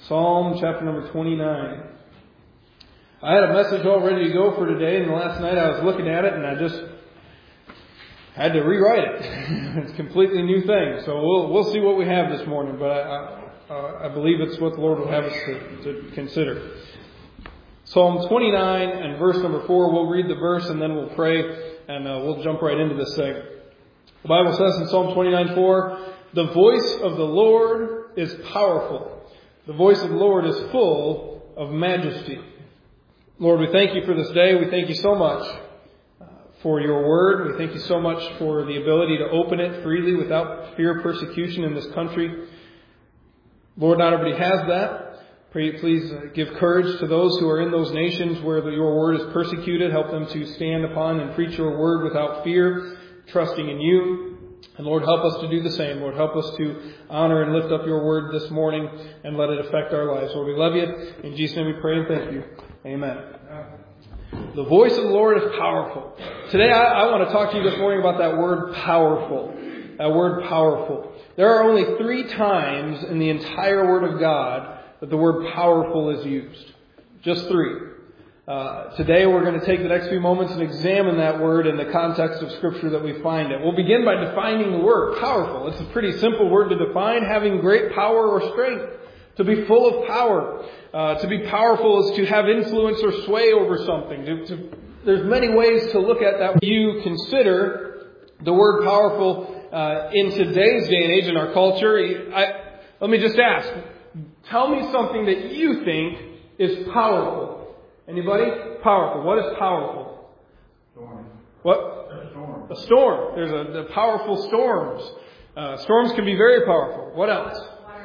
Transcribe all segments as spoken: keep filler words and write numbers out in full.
Psalm chapter number twenty-nine. I had a message all ready to go for today, and last night I was looking at it and I just had to rewrite it. It's a completely new thing. So we'll we'll see what we have this morning, but I I, I believe it's what the Lord will have us to, to consider. Psalm twenty-nine and verse number four. We'll read the verse and then we'll pray, and uh, we'll jump right into this thing. The Bible says in Psalm twenty-nine four, "The voice of the Lord is powerful. The voice of the Lord is full of majesty." Lord, we thank you for this day. We thank you so much for your word. We thank you so much for the ability to open it freely without fear of persecution in this country. Lord, not everybody has that. Pray, please give courage to those who are in those nations where your word is persecuted. Help them to stand upon and preach your word without fear, trusting in you. And Lord, help us to do the same. Lord, help us to honor and lift up your word this morning and let it affect our lives. Lord, we love you. In Jesus' name we pray and thank you. Amen. The voice of the Lord is powerful. Today I, I want to talk to you this morning about that word powerful. That word powerful. There are only three times in the entire Word of God that the word powerful is used. Just three. Uh, today we're going to take the next few moments and examine that word in the context of Scripture that we find it. We'll begin by defining the word powerful. It's a pretty simple word to define, having great power or strength. To be full of power. Uh, to be powerful is to have influence or sway over something. To, to, there's many ways to look at that. You consider the word powerful uh, in today's day and age in our culture. I, let me just ask. Tell me something that you think is powerful. Anybody? Powerful. What is powerful? Storm. What? A storm. A storm. There's a, the powerful storms. Uh, storms can be very powerful. What else?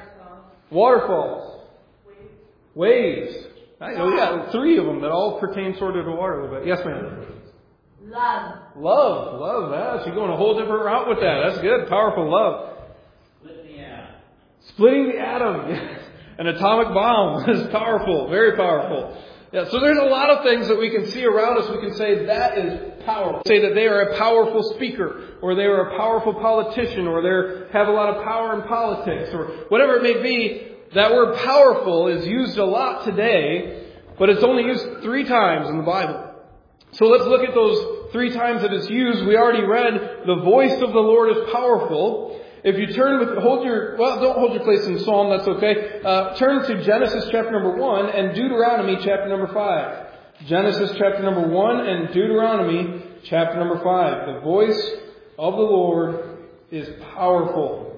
Waterfalls. Waves. I know we got three of them that all pertain sort of to water a little bit. Yes, ma'am. Love. Love. Love. That. You're going a whole different route with that. That's good. Powerful love. Splitting the atom. Splitting the atom. An atomic bomb is powerful. Very powerful. Yeah, so there's a lot of things that we can see around us. We can say that is powerful. Say that they are a powerful speaker, or they are a powerful politician, or they have a lot of power in politics, or whatever it may be. That word powerful is used a lot today, but it's only used three times in the Bible. So let's look at those three times that it's used. We already read the voice of the Lord is powerful. If you turn with, hold your, well, don't hold your place in Psalm, that's okay. Uh, turn to Genesis chapter number one and Deuteronomy chapter number five. Genesis chapter number one and Deuteronomy chapter number five. The voice of the Lord is powerful.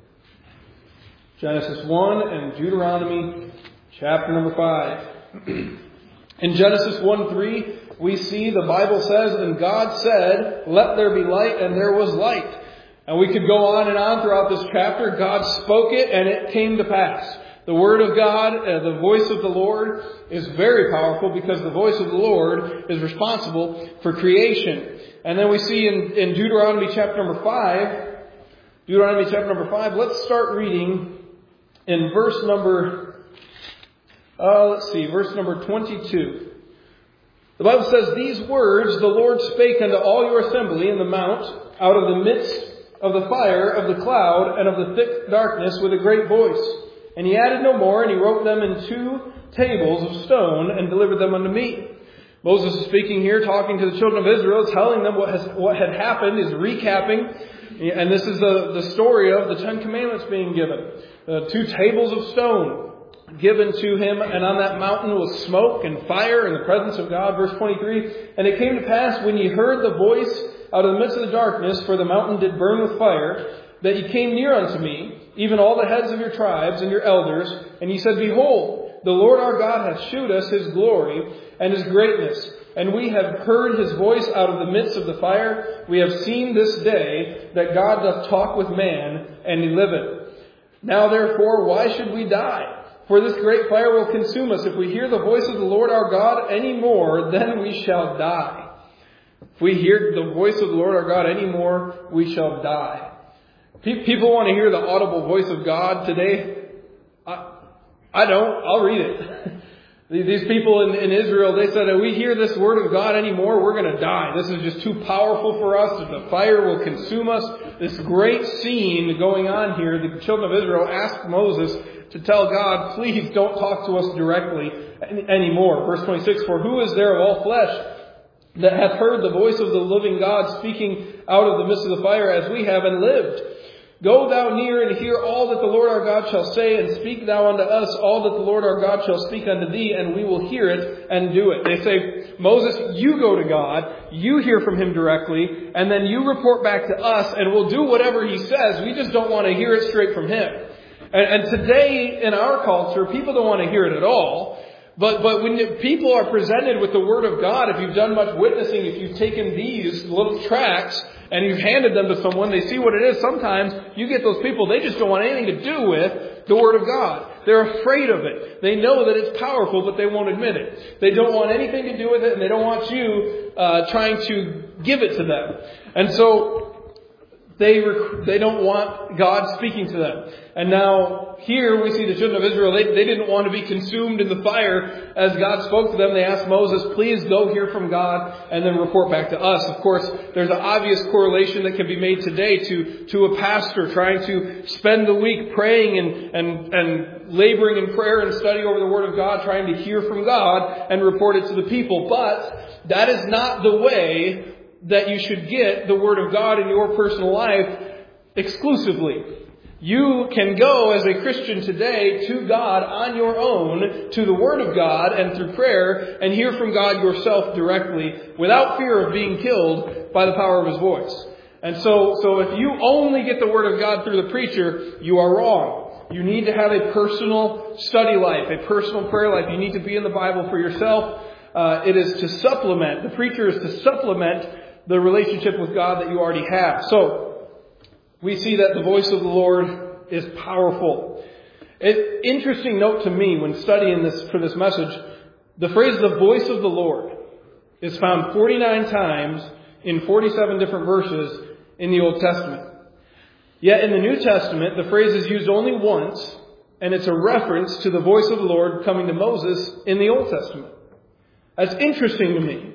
Genesis one and Deuteronomy chapter number five. In Genesis one three, we see the Bible says, "And God said, let there be light, and there was light." And we could go on and on throughout this chapter. God spoke it and it came to pass. The Word of God, uh, the voice of the Lord is very powerful because the voice of the Lord is responsible for creation. And then we see in, in Deuteronomy chapter number five, Deuteronomy chapter number five, let's start reading in verse number, uh, let's see, verse number twenty-two. The Bible says, "These words the Lord spake unto all your assembly in the mount, out of the midst of the fire, of the cloud, and of the thick darkness with a great voice. And he added no more, and he wrote them in two tables of stone, and delivered them unto me." Moses is speaking here, talking to the children of Israel, telling them what has what had happened, is recapping. And this is the, the story of the Ten Commandments being given. Uh, two tables of stone given to him, and on that mountain was smoke and fire in the presence of God. Verse twenty-three, "And it came to pass, when ye heard the voice out of the midst of the darkness, for the mountain did burn with fire, that ye came near unto me, even all the heads of your tribes and your elders, and ye said, Behold, the Lord our God hath shewed us his glory and his greatness, and we have heard his voice out of the midst of the fire. We have seen this day that God doth talk with man, and he liveth. Now therefore, why should we die? For this great fire will consume us. If we hear the voice of the Lord our God any more, then we shall die. If we hear the voice of the Lord our God any more, we shall die." People want to hear the audible voice of God today. I, I don't. I'll read it. These people in, in Israel, they said, if we hear this word of God anymore, we're going to die. This is just too powerful for us. The fire will consume us. This great scene going on here, the children of Israel asked Moses, to tell God, please don't talk to us directly anymore. Verse twenty-six, for who is there of all flesh that hath heard the voice of the living God speaking out of the midst of the fire as we have and lived? Go thou near and hear all that the Lord our God shall say, and speak thou unto us all that the Lord our God shall speak unto thee, and we will hear it and do it. They say, Moses, you go to God, you hear from him directly, and then you report back to us, and we'll do whatever he says. We just don't want to hear it straight from him. And, and today in our culture, people don't want to hear it at all. But but when people are presented with the Word of God, if you've done much witnessing, if you've taken these little tracts and you've handed them to someone, they see what it is. Sometimes you get those people, they just don't want anything to do with the Word of God. They're afraid of it. They know that it's powerful, but they won't admit it. They don't want anything to do with it, and they don't want you uh, trying to give it to them. And so They rec- they don't want God speaking to them. And now here we see the children of Israel, they, they didn't want to be consumed in the fire as God spoke to them. They asked Moses, please go hear from God and then report back to us. Of course, there's an obvious correlation that can be made today to, to a pastor trying to spend the week praying and, and, and laboring in prayer and study over the Word of God, trying to hear from God and report it to the people. But that is not the way that you should get the Word of God in your personal life exclusively. You can go as a Christian today to God on your own, to the Word of God and through prayer, and hear from God yourself directly without fear of being killed by the power of His voice. And so, so if you only get the Word of God through the preacher, you are wrong. You need to have a personal study life, a personal prayer life. You need to be in the Bible for yourself. Uh, it is to supplement, the preacher is to supplement the relationship with God that you already have. So, we see that the voice of the Lord is powerful. An interesting note to me when studying this for this message, the phrase the voice of the Lord is found forty-nine times in forty-seven different verses in the Old Testament. Yet in the New Testament, the phrase is used only once, and it's a reference to the voice of the Lord coming to Moses in the Old Testament. That's interesting to me.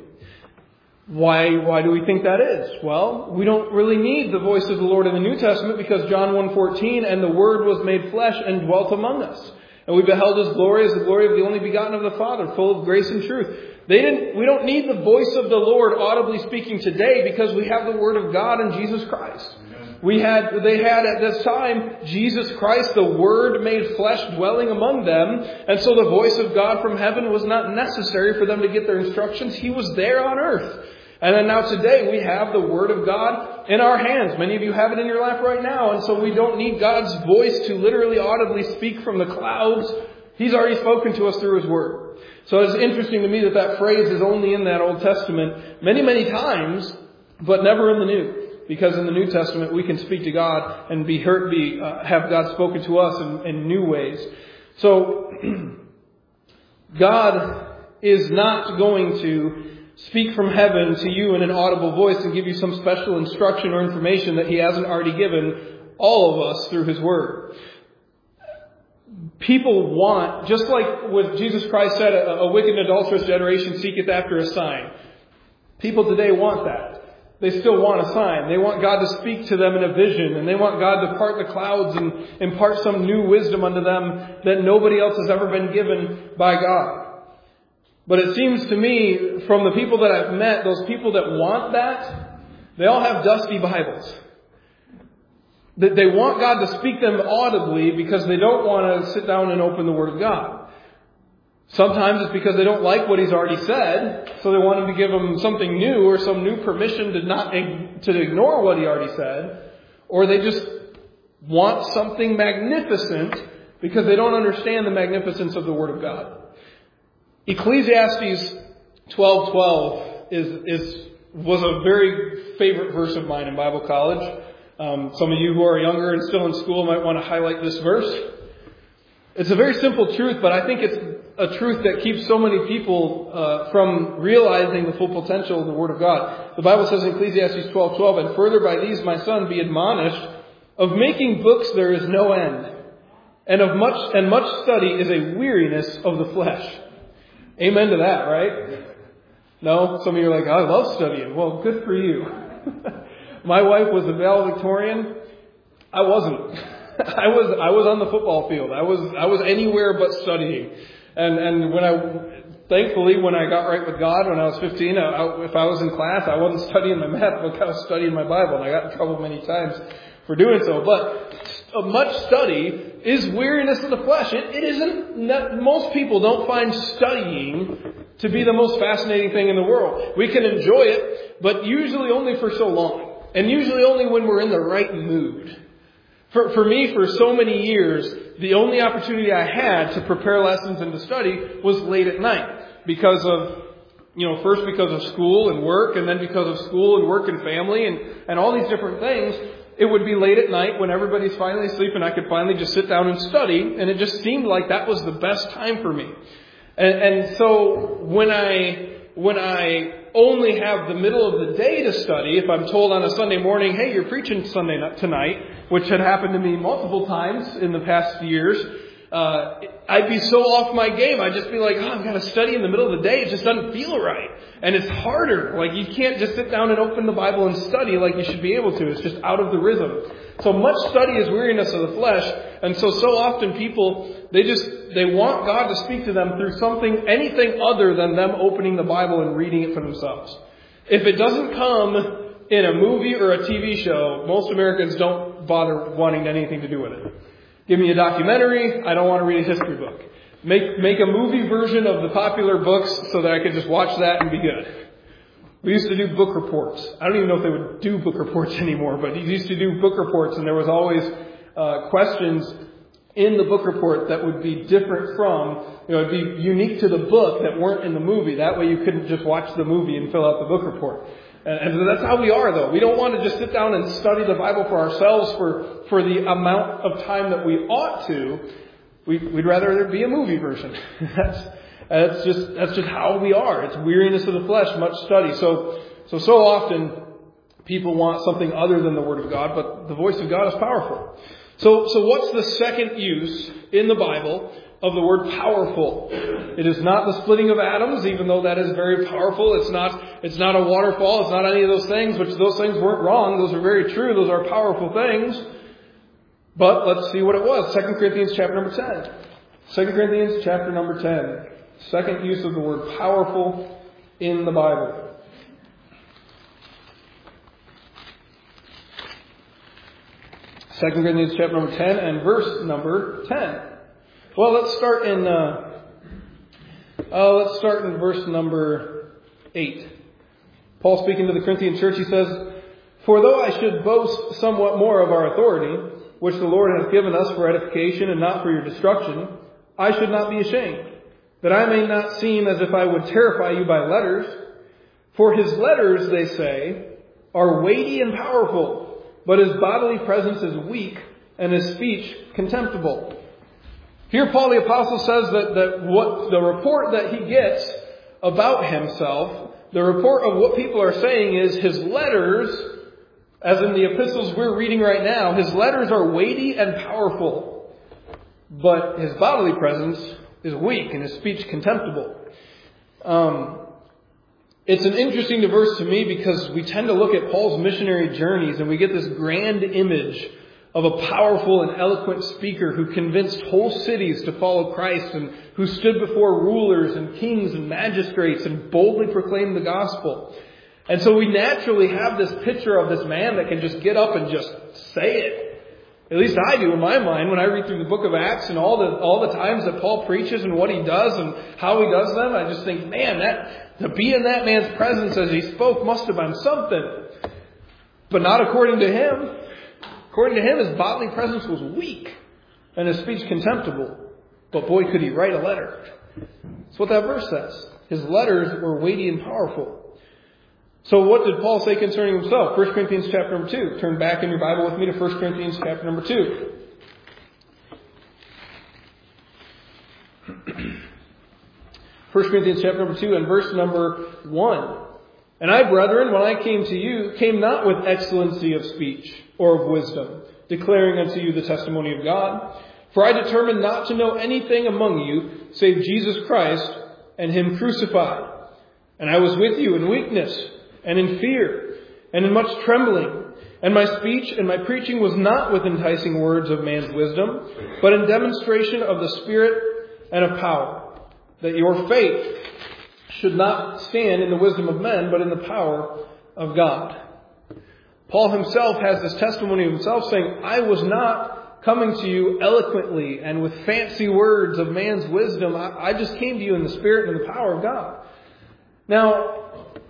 Why, why do we think that is? Well, we don't really need the voice of the Lord in the New Testament because John one fourteen, and the Word was made flesh and dwelt among us. And we beheld His glory as the glory of the only begotten of the Father, full of grace and truth. They didn't, we don't need the voice of the Lord audibly speaking today because we have the Word of God in Jesus Christ. We had, they had at this time, Jesus Christ, the Word made flesh dwelling among them. And so the voice of God from heaven was not necessary for them to get their instructions. He was there on earth. And then now today we have the Word of God in our hands. Many of you have it in your lap right now. And so we don't need God's voice to literally audibly speak from the clouds. He's already spoken to us through His Word. So it's interesting to me that that phrase is only in that Old Testament many, many times, but never in the New. Because in the New Testament we can speak to God and be heard, be uh, have God spoken to us in, in new ways. So God is not going to speak from heaven to you in an audible voice and give you some special instruction or information that He hasn't already given all of us through His Word. People want, just like what Jesus Christ said, a, a wicked and adulterous generation seeketh after a sign. People today want that. They still want a sign. They want God to speak to them in a vision. And they want God to part the clouds and impart some new wisdom unto them that nobody else has ever been given by God. But it seems to me, from the people that I've met, those people that want that, they all have dusty Bibles. They want God to speak them audibly because they don't want to sit down and open the Word of God. Sometimes it's because they don't like what He's already said, so they want Him to give them something new or some new permission to not to ignore what He already said, or they just want something magnificent because they don't understand the magnificence of the Word of God. Ecclesiastes twelve twelve is is was a very favorite verse of mine in Bible college. Um, some of you who are younger and still in school might want to highlight this verse. It's a very simple truth, but I think it's a truth that keeps so many people uh, from realizing the full potential of the Word of God. The Bible says in Ecclesiastes twelve twelve, and further by these, my son, be admonished, of making books there is no end, and of much and much study is a weariness of the flesh. Amen to that, right? No? Some of you are like, I love studying. Well, good for you. My wife was a valedictorian. I wasn't. I was I was on the football field. I was I was anywhere but studying. And and when I thankfully when I got right with God when I was fifteen, I, I, if I was in class, I wasn't studying my math book. I was studying my Bible, and I got in trouble many times for doing so. But much study is weariness of the flesh. It, it isn't. Most people don't find studying to be the most fascinating thing in the world. We can enjoy it, but usually only for so long, and usually only when we're in the right mood. For, for me, for so many years, the only opportunity I had to prepare lessons and to study was late at night because of, you know, first because of school and work, and then because of school and work and family and, and all these different things. It would be late at night when everybody's finally asleep and I could finally just sit down and study, and it just seemed like that was the best time for me. And, and so when I, when I only have the middle of the day to study, if I'm told on a Sunday morning, hey, you're preaching Sunday tonight, which had happened to me multiple times in the past years, uh, I'd be so off my game. I'd just be like, oh, I've got to study in the middle of the day. It just doesn't feel right. And it's harder. Like, you can't just sit down and open the Bible and study like you should be able to. It's just out of the rhythm. So much study is weariness of the flesh. And so, so often people, they just, they want God to speak to them through something, anything other than them opening the Bible and reading it for themselves. If it doesn't come in a movie or a T V show, most Americans don't bother wanting anything to do with it. Give me a documentary, I don't want to read a history book. Make make a movie version of the popular books so that I could just watch that and be good. We used to do book reports. I don't even know if they would do book reports anymore, but you used to do book reports, and there was always uh, questions in the book report that would be different from, you know, it'd be unique to the book that weren't in the movie. That way you couldn't just watch the movie and fill out the book report. And, and so that's how we are, though. We don't want to just sit down and study the Bible for ourselves for, for the amount of time that we ought to. We, we'd rather there be a movie version. that's, that's just, that's just how we are. It's weariness of the flesh, much study. So, so, so often people want something other than the Word of God, but the voice of God is powerful. So, so what's the second use in the Bible of the word powerful? It is not the splitting of atoms, even though that is very powerful. It's not, it's not a waterfall. It's not any of those things, which those things weren't wrong. Those are very true. Those are powerful things. But let's see what it was. Second Corinthians chapter number ten. Second Corinthians chapter number ten. Second use of the word powerful in the Bible. Second Corinthians chapter number ten and verse number ten. Well, let's start in. Uh, uh, let's start in verse number eight. Paul, speaking to the Corinthian church, he says, "For though I should boast somewhat more of our authority, which the Lord hath given us for edification and not for your destruction, I should not be ashamed, that I may not seem as if I would terrify you by letters. For his letters, they say, are weighty and powerful, but his bodily presence is weak, and his speech contemptible." Here Paul the Apostle says that, that what the report that he gets about himself, the report of what people are saying is his letters, as in the epistles we're reading right now, his letters are weighty and powerful, but his bodily presence is weak and his speech contemptible. Um, it's an interesting verse to me because we tend to look at Paul's missionary journeys and we get this grand image of a powerful and eloquent speaker who convinced whole cities to follow Christ and who stood before rulers and kings and magistrates and boldly proclaimed the gospel. And so we naturally have this picture of this man that can just get up and just say it. At least I do in my mind when I read through the book of Acts and all the all the times that Paul preaches and what he does and how he does them. I just think, man, that to be in that man's presence as he spoke must have been something. But not according to him. According to him, his bodily presence was weak and his speech contemptible. But boy, could he write a letter. That's what that verse says. His letters were weighty and powerful. So what did Paul say concerning himself? First Corinthians chapter number two. Turn back in your Bible with me to First Corinthians chapter number two. First Corinthians chapter number two and verse number one. "And I, brethren, when I came to you, came not with excellency of speech or of wisdom, declaring unto you the testimony of God. For I determined not to know anything among you, save Jesus Christ and him crucified. And I was with you in weakness and in fear and in much trembling. And my speech and my preaching was not with enticing words of man's wisdom, but in demonstration of the Spirit and of power, that your faith should not stand in the wisdom of men, but in the power of God. Paul himself has this testimony of himself saying, I was not coming to you eloquently and with fancy words of man's wisdom. I, I just came to you in the Spirit and the power of God. Now,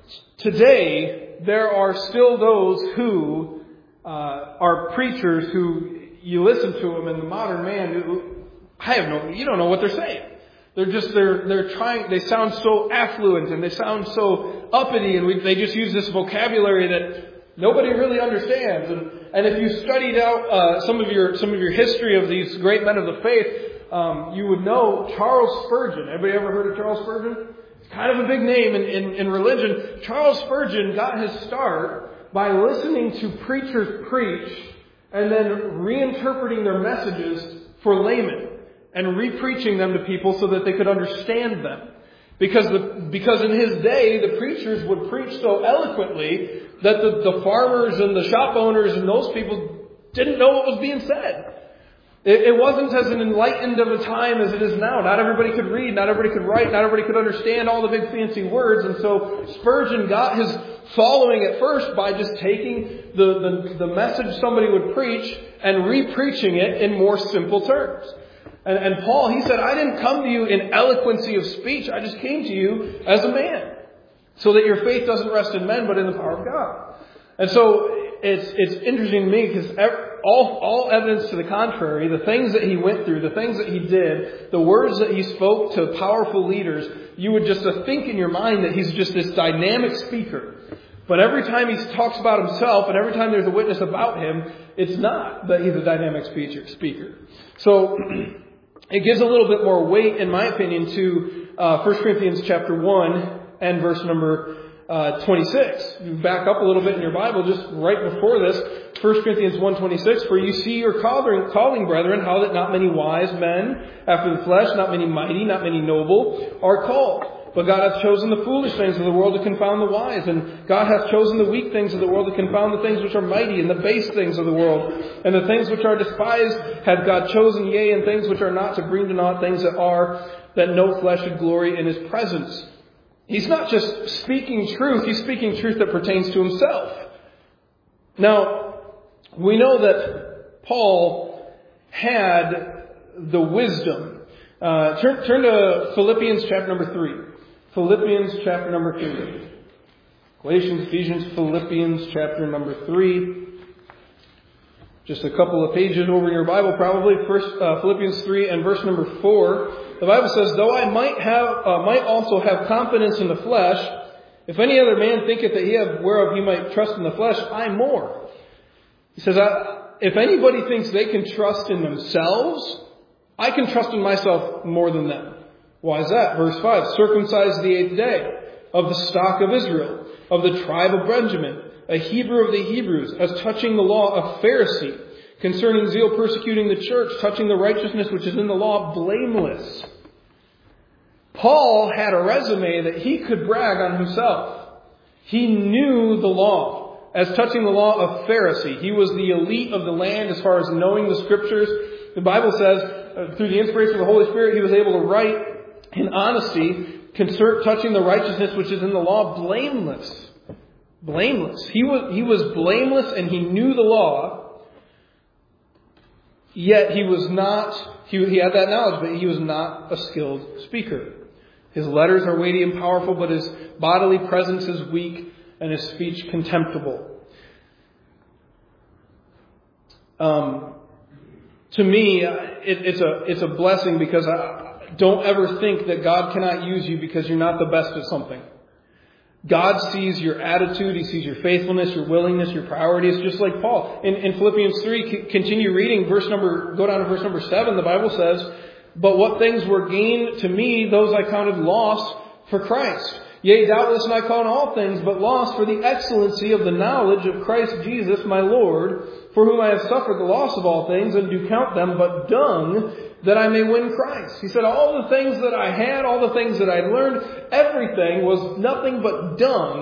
today, there are still those who uh, are preachers who you listen to them, and the modern man, who, I have no, you don't know what they're saying. They're just, they're, they're trying, they sound so affluent and they sound so uppity, and we, they just use this vocabulary that nobody really understands. And, and if you studied out uh, some of your some of your history of these great men of the faith, um, you would know Charles Spurgeon. Everybody ever heard of Charles Spurgeon? It's kind of a big name in, in, in religion. Charles Spurgeon got his start by listening to preachers preach and then reinterpreting their messages for laymen and re-preaching them to people so that they could understand them. Because the, because in his day, the preachers would preach so eloquently that the, the farmers and the shop owners and those people didn't know what was being said. It, it wasn't as an enlightened of a time as it is now. Not everybody could read, not everybody could write, not everybody could understand all the big fancy words. And so Spurgeon got his following at first by just taking the, the, the message somebody would preach and re-preaching it in more simple terms. And, and Paul, he said, I didn't come to you in eloquency of speech. I just came to you as a man, so that your faith doesn't rest in men, but in the power of God. And so it's it's interesting to me because all all evidence to the contrary, the things that he went through, the things that he did, the words that he spoke to powerful leaders, you would just think in your mind that he's just this dynamic speaker. But every time he talks about himself and every time there's a witness about him, it's not that he's a dynamic speaker. So it gives a little bit more weight, in my opinion, to uh, First Corinthians chapter one and verse number uh, twenty-six. You back up a little bit in your Bible, just right before this, First Corinthians one twenty-six, for you see your calling, calling, brethren, how that not many wise men after the flesh, not many mighty, not many noble, are called. But God hath chosen the foolish things of the world to confound the wise. And God hath chosen the weak things of the world to confound the things which are mighty, and the base things of the world. And the things which are despised hath God chosen, yea, and things which are not, to bring to naught things that are, that no flesh should glory in his presence. He's not just speaking truth, he's speaking truth that pertains to himself. Now, we know that Paul had the wisdom. Uh, turn, turn to Philippians chapter number three. Philippians chapter number three. Galatians, Ephesians, Philippians chapter number three. Just a couple of pages over in your Bible, probably. First, uh, Philippians three and verse number four. The Bible says, though I might have, uh, might also have confidence in the flesh, if any other man thinketh that he have whereof he might trust in the flesh, I more. He says, I, if anybody thinks they can trust in themselves, I can trust in myself more than them. Why is that? Verse five, circumcised the eighth day, of the stock of Israel, of the tribe of Benjamin, a Hebrew of the Hebrews, as touching the law, a Pharisee, concerning zeal persecuting the church, touching the righteousness which is in the law, blameless. Paul had a resume that he could brag on himself. He knew the law. As touching the law, a Pharisee. He was the elite of the land as far as knowing the scriptures. The Bible says, uh, through the inspiration of the Holy Spirit, he was able to write in honesty, concern, touching the righteousness which is in the law, blameless. Blameless. He was, he was blameless and he knew the law, yet he was not, he, he had that knowledge, but he was not a skilled speaker. His letters are weighty and powerful, but his bodily presence is weak and his speech contemptible. Um, to me, it, it's a it's a blessing because I, don't ever think that God cannot use you because you're not the best at something. God sees your attitude, he sees your faithfulness, your willingness, your priorities, just like Paul. In, in Philippians three, continue reading, verse number, go down to verse number seven, the Bible says, but what things were gain to me, those I counted loss for Christ. Yea, doubtless I count all things but loss for the excellency of the knowledge of Christ Jesus my Lord, for whom I have suffered the loss of all things, and do count them but dung, that I may win Christ. He said, all the things that I had, all the things that I learned, everything was nothing but dung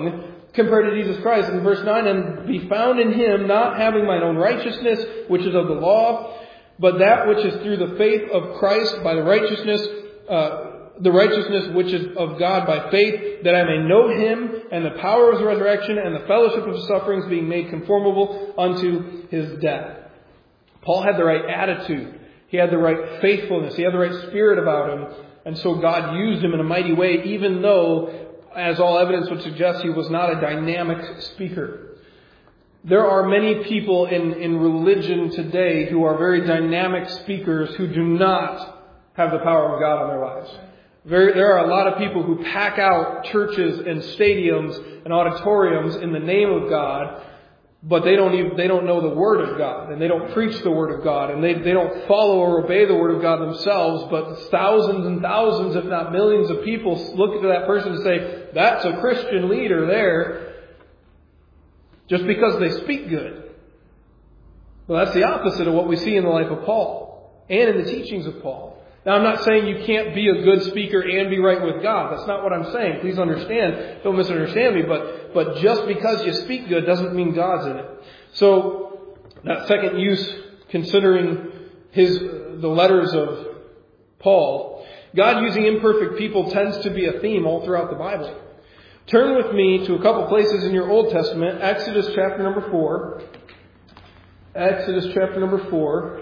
compared to Jesus Christ. In verse nine, and be found in Him, not having mine own righteousness, which is of the law, but that which is through the faith of Christ by the righteousness, uh, the righteousness which is of God by faith, that I may know Him and the power of His resurrection and the fellowship of His sufferings, being made conformable unto His death. Paul had the right attitude. He had the right faithfulness. He had the right spirit about him. And so God used him in a mighty way, even though, as all evidence would suggest, he was not a dynamic speaker. There are many people in, in religion today who are very dynamic speakers who do not have the power of God in their lives. Very, there are a lot of people who pack out churches and stadiums and auditoriums in the name of God, but they don't even, they don't know the Word of God, and they don't preach the Word of God, and they, they don't follow or obey the Word of God themselves, but thousands and thousands, if not millions of people look at that person and say, that's a Christian leader there, just because they speak good. Well, that's the opposite of what we see in the life of Paul, and in the teachings of Paul. Now, I'm not saying you can't be a good speaker and be right with God. That's not what I'm saying. Please understand. Don't misunderstand me. But, but just because you speak good doesn't mean God's in it. So, that second use, considering his, the letters of Paul, God using imperfect people tends to be a theme all throughout the Bible. Turn with me to a couple places in your Old Testament. Exodus chapter number four. Exodus chapter number four.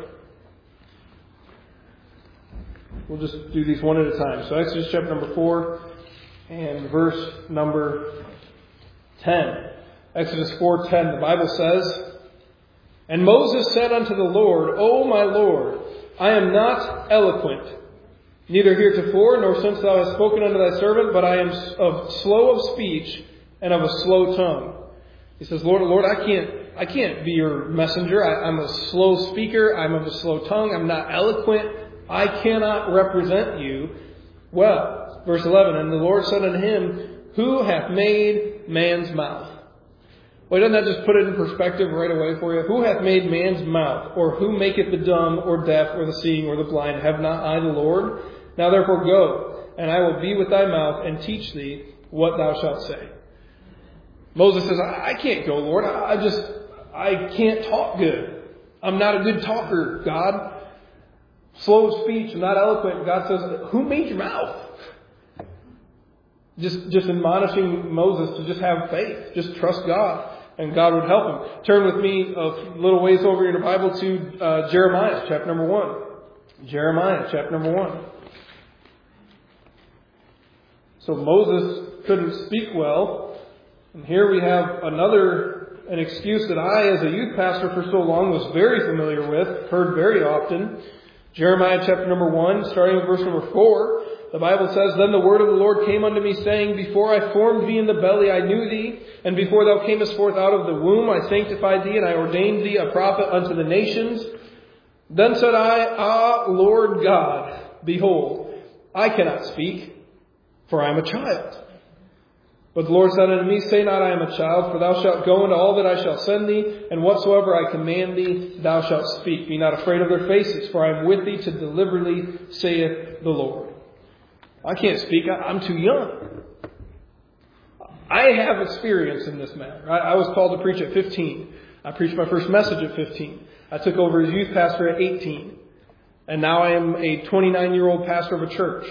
We'll just do these one at a time. So Exodus chapter number four and verse number ten. Exodus four ten, the Bible says, and Moses said unto the Lord, O my Lord, I am not eloquent, neither heretofore nor since thou hast spoken unto thy servant, but I am of slow of speech and of a slow tongue. He says, Lord, Lord, I can't, I can't be your messenger. I, I'm a slow speaker. I'm of a slow tongue. I'm not eloquent. I cannot represent you well. Verse eleven, and the Lord said unto him, who hath made man's mouth? Well, doesn't that just put it in perspective right away for you? Who hath made man's mouth? Or who maketh the dumb, or deaf, or the seeing, or the blind? Have not I the Lord? Now therefore go, and I will be with thy mouth, and teach thee what thou shalt say. Moses says, I can't go, Lord. I just, I can't talk good. I'm not a good talker, God. Slow of speech, not eloquent. God says, who made your mouth? Just, just admonishing Moses to just have faith. Just trust God, and God would help him. Turn with me a little ways over in the Bible to uh, Jeremiah, chapter number one. Jeremiah, chapter number one. So Moses couldn't speak well. And here we have another, an excuse that I, as a youth pastor for so long, was very familiar with, heard very often. Jeremiah chapter number one, starting with verse number four, the Bible says, then the word of the Lord came unto me, saying, before I formed thee in the belly, I knew thee, and before thou camest forth out of the womb, I sanctified thee, and I ordained thee a prophet unto the nations. Then said I, Ah, Lord God, behold, I cannot speak, for I am a child. But the Lord said unto me, say not, I am a child, for thou shalt go into all that I shall send thee, and whatsoever I command thee, thou shalt speak. Be not afraid of their faces, for I am with thee to deliver thee, saith the Lord. I can't speak. I'm too young. I have experience in this matter. I was called to preach at fifteen. I preached my first message at fifteen. I took over as youth pastor at eighteen. And now I am a twenty-nine-year-old pastor of a church.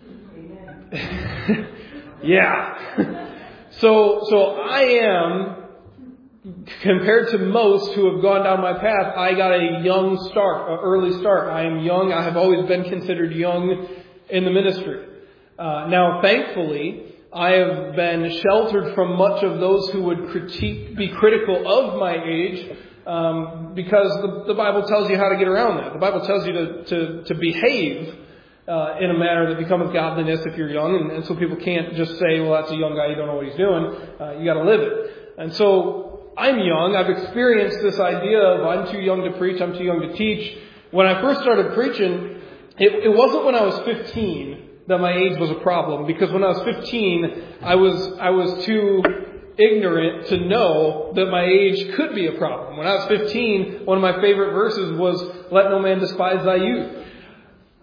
Yeah. So, so I am, compared to most who have gone down my path, I got a young start, an early start. I am young. I have always been considered young in the ministry. Uh, now, thankfully, I have been sheltered from much of those who would critique, be critical of my age, um, because the, the Bible tells you how to get around that. The Bible tells you to, to, to behave Uh, in a manner that becometh godliness if you're young. And, and so people can't just say, well, that's a young guy, you don't know what he's doing. Uh, you got to live it. And so I'm young. I've experienced this idea of I'm too young to preach, I'm too young to teach. When I first started preaching, it, it wasn't when I was fifteen that my age was a problem. Because when I was fifteen, I was, I was too ignorant to know that my age could be a problem. When I was fifteen, one of my favorite verses was, let no man despise thy youth.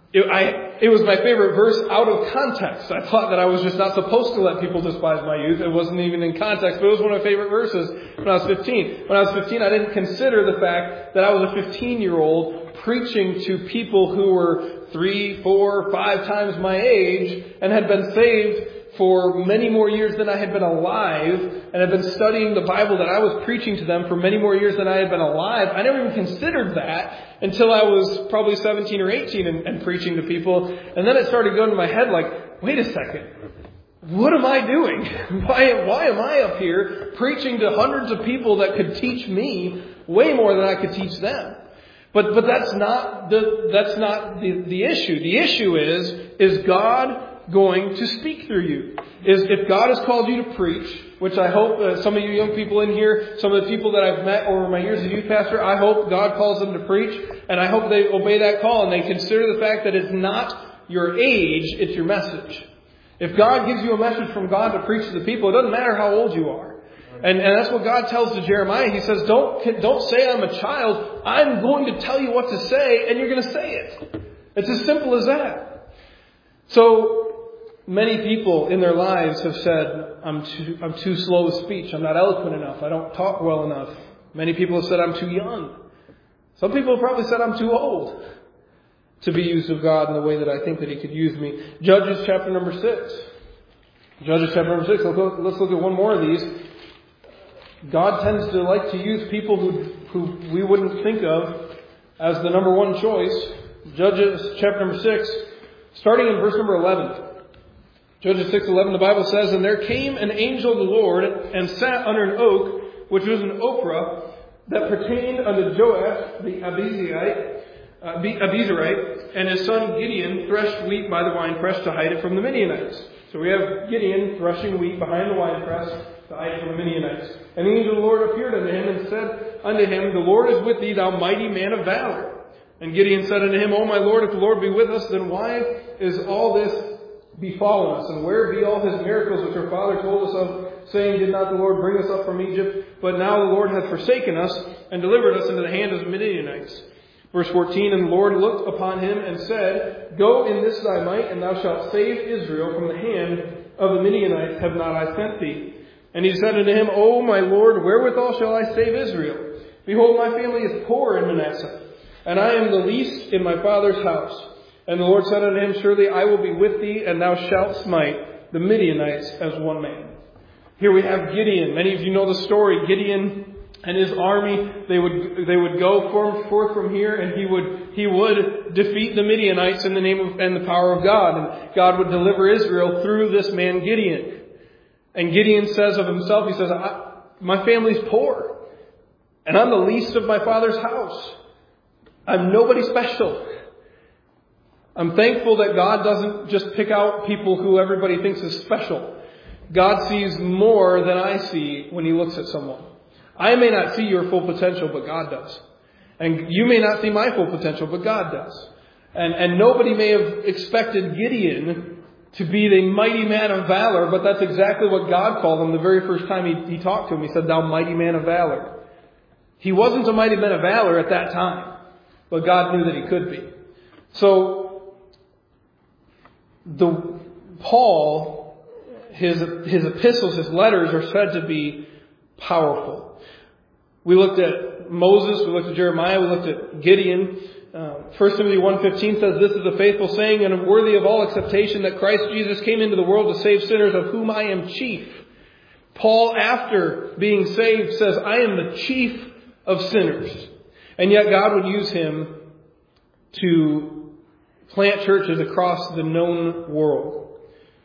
it, I, it was my favorite verse out of context. I thought that I was just not supposed to let people despise my youth. It wasn't even in context, but it was one of my favorite verses when I was fifteen. When I was fifteen, I didn't consider the fact that I was a fifteen-year-old preaching to people who were three, four, five times my age and had been saved for many more years than I had been alive, and had been studying the Bible that I was preaching to them for many more years than I had been alive. I never even considered that until I was probably seventeen or eighteen and, and preaching to people. And then it started going to my head like, wait a second, what am I doing? Why, why am I up here preaching to hundreds of people that could teach me way more than I could teach them? But but that's not the that's not the, the issue. The issue is, is God going to speak through you? Is if God has called you to preach, which I hope uh, some of you young people in here, some of the people that I've met over my years as youth pastor, I hope God calls them to preach, and I hope they obey that call and they consider the fact that it's not your age, it's your message. If God gives you a message from God to preach to the people, it doesn't matter how old you are. And, and that's what God tells to Jeremiah. He says, don't, don't say I'm a child. I'm going to tell you what to say, and you're going to say it. It's as simple as that. So, many people in their lives have said, I'm too, I'm too slow of speech. I'm not eloquent enough. I don't talk well enough. Many people have said I'm too young. Some people have probably said I'm too old to be used of God in the way that I think that He could use me. Judges chapter number six. Judges chapter number six. Let's look, let's look at one more of these. God tends to like to use people who, who we wouldn't think of as the number one choice. Judges chapter number six, starting in verse number eleven. Judges six eleven, the Bible says, And there came an angel of the Lord, and sat under an oak, which was an Ophrah, that pertained unto Joash the Abizarite, uh, Abizarite, and his son Gideon threshed wheat by the winepress to hide it from the Midianites. So we have Gideon threshing wheat behind the winepress to hide it from the Midianites. And the angel of the Lord appeared unto him, and said unto him, The Lord is with thee, thou mighty man of valor. And Gideon said unto him, O my Lord, if the Lord be with us, then why is all this befallen us? And where be all his miracles which our father told us of, saying, Did not the Lord bring us up from Egypt? But now the Lord hath forsaken us, and delivered us into the hand of the Midianites. Verse fourteen, And the Lord looked upon him, and said, Go in this thy might, and thou shalt save Israel from the hand of the Midianites. Have not I sent thee? And he said unto him, O my Lord, wherewithal shall I save Israel? Behold, my family is poor in Manasseh, and I am the least in my father's house. And the Lord said unto him, Surely I will be with thee, and thou shalt smite the Midianites as one man. Here we have Gideon. Many of you know the story. Gideon and his army, they would they would go forth from here, and he would he would defeat the Midianites in the name of and the power of God. And God would deliver Israel through this man Gideon. And Gideon says of himself, he says, I, my family's poor, and I'm the least of my father's house. I'm nobody special. I'm thankful that God doesn't just pick out people who everybody thinks is special. God sees more than I see when He looks at someone. I may not see your full potential, but God does. And you may not see my full potential, but God does. And, and nobody may have expected Gideon to be the mighty man of valor, but that's exactly what God called him the very first time he, he talked to him. He said, Thou mighty man of valor. He wasn't a mighty man of valor at that time, but God knew that he could be. So, the Paul, his, his epistles, his letters are said to be powerful. We looked at Moses, we looked at Jeremiah, we looked at Gideon. Uh, First Timothy one fifteen says, This is a faithful saying and worthy of all acceptation, that Christ Jesus came into the world to save sinners, of whom I am chief. Paul, after being saved, says, I am the chief of sinners. And yet God would use him to plant churches across the known world.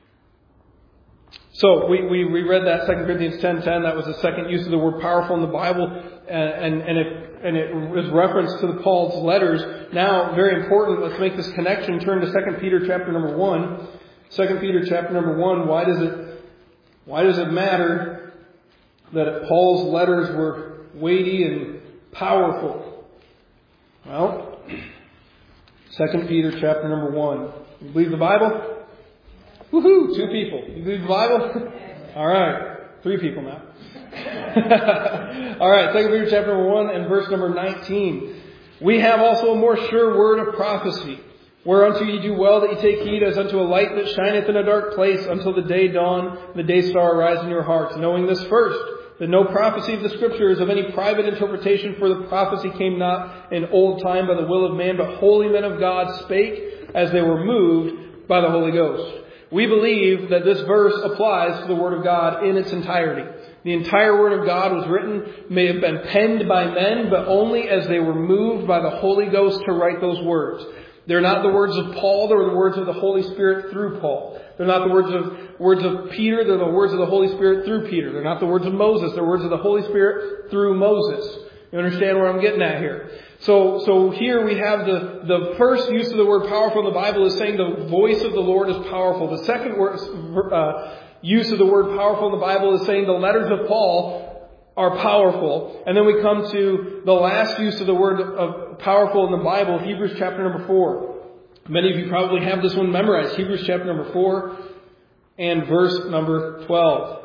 So we, we, we read that Second Corinthians ten ten. That was the second use of the word powerful in the Bible. And, and, it, and it was reference to the Paul's letters. Now, very important, let's make this connection. Turn to Second Peter chapter number one. Second Peter chapter number one. Why does it, why does it matter that Paul's letters were weighty and powerful? Well, Second Peter chapter number one. You believe the Bible? Woohoo! Two people. You believe the Bible? All right. Three people now. All right. Second Peter chapter number one and verse number nineteen. We have also a more sure word of prophecy, Whereunto ye do well that ye take heed as unto a light that shineth in a dark place until the day dawn, and the day star arise in your hearts, knowing this first, that no prophecy of the Scripture is of any private interpretation, for the prophecy came not in old time by the will of man, but holy men of God spake as they were moved by the Holy Ghost. We believe that this verse applies to the Word of God in its entirety. The entire Word of God was written, may have been penned by men, but only as they were moved by the Holy Ghost to write those words. They're not the words of Paul, they're the words of the Holy Spirit through Paul. They're not the words of words of Peter, they're the words of the Holy Spirit through Peter. They're not the words of Moses, they're words of the Holy Spirit through Moses. You understand where I'm getting at here? So, so here we have the, the first use of the word powerful in the Bible is saying the voice of the Lord is powerful. The second word, uh, use of the word powerful in the Bible is saying the letters of Paul are powerful. And then we come to the last use of the word of powerful in the Bible, Hebrews chapter number four. Many of you probably have this one memorized. Hebrews chapter number four and verse number twelve.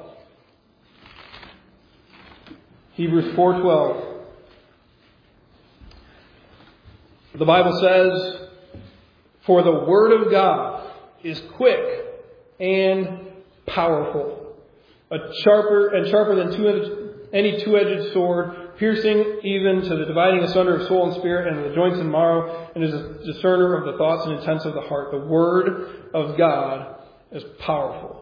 Hebrews four twelve. The Bible says, for the word of God is quick and powerful, a sharper and sharper than two, any two-edged sword, piercing even to the dividing asunder of soul and spirit and the joints and marrow, and is a discerner of the thoughts and intents of the heart. The word of God is powerful.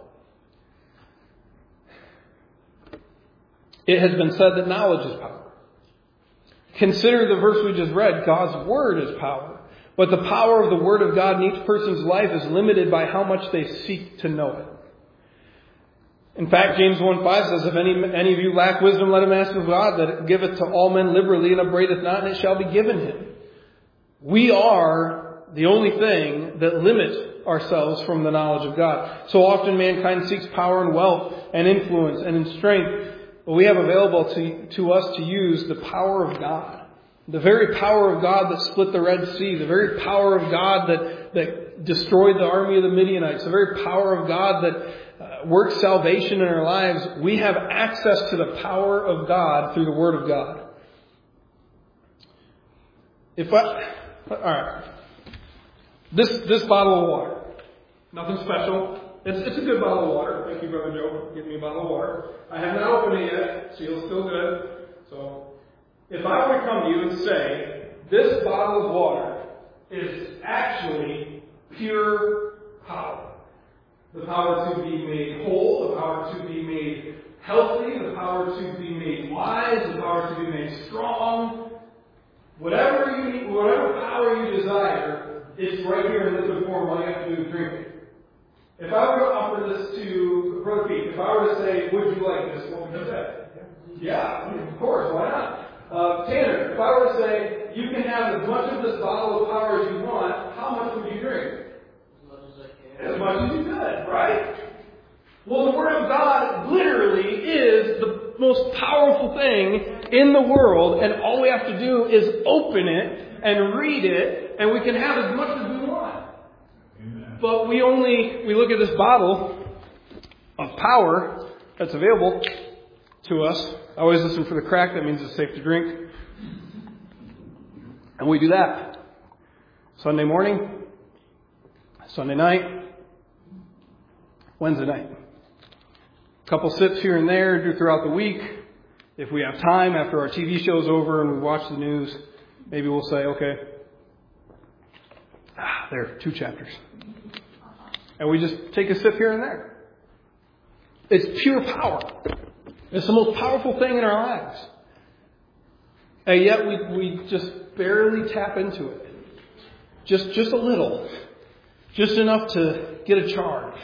It has been said that knowledge is power. Consider the verse we just read. God's word is power. But the power of the word of God in each person's life is limited by how much they seek to know it. In fact, James one five says, if any, any of you lack wisdom, let him ask of God, that giveth to all men liberally and upbraideth not, and it shall be given him. We are the only thing that limits ourselves from the knowledge of God. So often mankind seeks power and wealth and influence and in strength. But we have available to, to us to use the power of God. The very power of God that split the Red Sea. The very power of God that, that destroyed the army of the Midianites. The very power of God that uh, works salvation in our lives. We have access to the power of God through the Word of God. If I... Alright. This, this bottle of water. Nothing special. It's, it's a good bottle of water. Thank you, Brother Joe, for giving me a bottle of water. I have not opened it yet. Seal's still good. So, if I were to come to you and say, this bottle of water is actually pure power. The power to be made whole, the power to be made healthy, the power to be made wise, the power to be made strong. Whatever you need, whatever power you desire, it's right here in liquid form. All you have to do is drink it. If I were to offer this to Brother Pete, if I were to say, would you like this, what would you say? Yeah, of course, why not? Uh, Tanner, if I were to say, you can have as much of this bottle of power as you want, how much would you drink? As much as I can. As much as you could, right? Well, the Word of God literally is the most powerful thing in the world, and all we have to do is open it and read it, and we can have as much as we want. But we only, we look at this bottle of power that's available to us. I always listen for the crack. That means it's safe to drink. And we do that. Sunday morning, Sunday night, Wednesday night. A couple sips here and there do throughout the week. If we have time after our T V show's over and we watch the news, maybe we'll say, okay, ah, there, two chapters. And we just take a sip here and there. It's pure power. It's the most powerful thing in our lives. And yet we, we just barely tap into it. Just, just a little. Just enough to get a charge.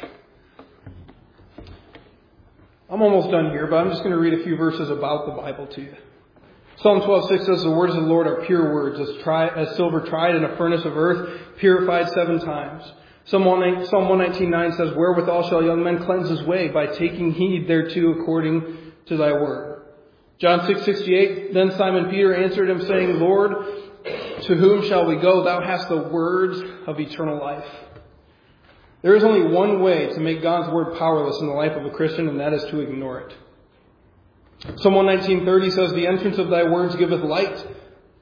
I'm almost done here, but I'm just going to read a few verses about the Bible to you. Psalm twelve six says, the words of the Lord are pure words, as, tri- as silver tried in a furnace of earth, purified seven times. Psalm one nineteen nine says, wherewithal shall young men cleanse his way? By taking heed thereto according to thy word. John six sixty-eight, then Simon Peter answered him, saying, Lord, to whom shall we go? Thou hast the words of eternal life. There is only one way to make God's word powerless in the life of a Christian, and that is to ignore it. Psalm one nineteen thirty says, the entrance of thy words giveth light,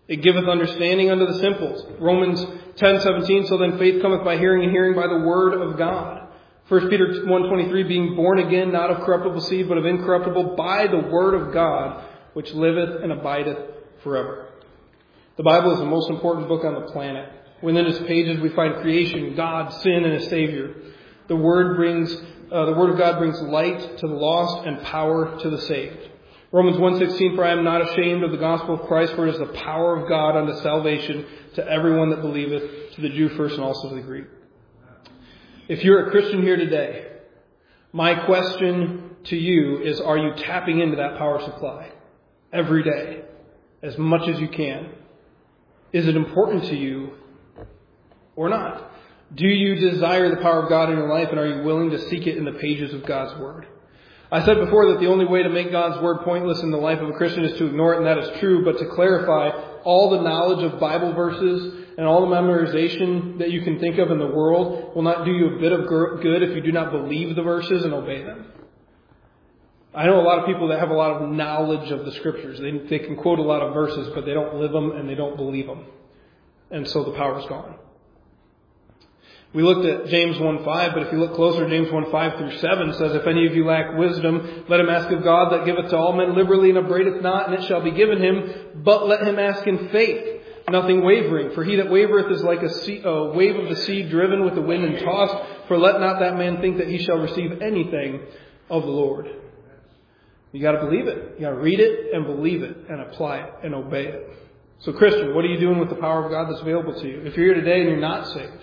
It giveth understanding unto the simples. Romans ten seventeen, so then faith cometh by hearing, and hearing by the word of God. First Peter one twenty-three, being born again, not of corruptible seed, but of incorruptible, by the word of God, which liveth and abideth forever. The Bible is the most important book on the planet. Within its pages we find creation, God, sin, and a Savior. The Word brings, uh, the Word of God brings light to the lost and power to the saved. Romans one sixteen, for I am not ashamed of the gospel of Christ, for it is the power of God unto salvation to everyone that believeth, to the Jew first and also to the Greek. If you're a Christian here today, my question to you is, are you tapping into that power supply every day as much as you can? Is it important to you or not? Do you desire the power of God in your life, and are you willing to seek it in the pages of God's Word? I said before that the only way to make God's Word pointless in the life of a Christian is to ignore it, and that is true. But to clarify, all the knowledge of Bible verses and all the memorization that you can think of in the world will not do you a bit of good if you do not believe the verses and obey them. I know a lot of people that have a lot of knowledge of the Scriptures. They, they can quote a lot of verses, but they don't live them and they don't believe them. And so the power is gone. We looked at James one five, but if you look closer, James one five through seven says, if any of you lack wisdom, let him ask of God that giveth to all men liberally and upbraideth not, and it shall be given him. But let him ask in faith, nothing wavering. For he that wavereth is like a, sea, a wave of the sea driven with the wind and tossed. For let not that man think that he shall receive anything of the Lord. You got to believe it. You got to read it and believe it and apply it and obey it. So Christian, what are you doing with the power of God that's available to you? If you're here today and you're not saved,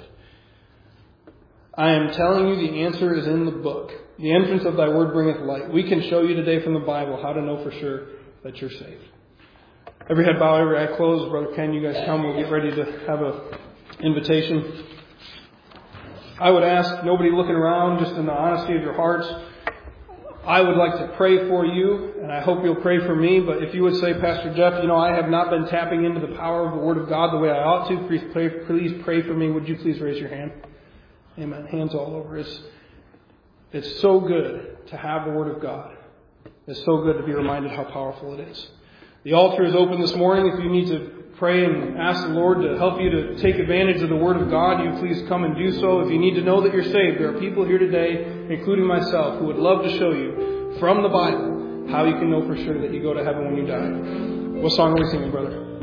I am telling you the answer is in the book. The entrance of thy word bringeth light. We can show you today from the Bible how to know for sure that you're saved. Every head bow, every eye closed. Brother Ken, you guys come. We'll get ready to have a invitation. I would ask, nobody looking around, just in the honesty of your hearts, I would like to pray for you, and I hope you'll pray for me. But if you would say, Pastor Jeff, you know, I have not been tapping into the power of the Word of God the way I ought to. Please pray, please pray for me. Would you please raise your hand? Amen. Hands all over. It's, it's so good to have the Word of God. It's so good to be reminded how powerful it is. The altar is open this morning. If you need to pray and ask the Lord to help you to take advantage of the Word of God, you please come and do so. If you need to know that you're saved, there are people here today, including myself, who would love to show you from the Bible how you can know for sure that you go to heaven when you die. What song are we singing, brother?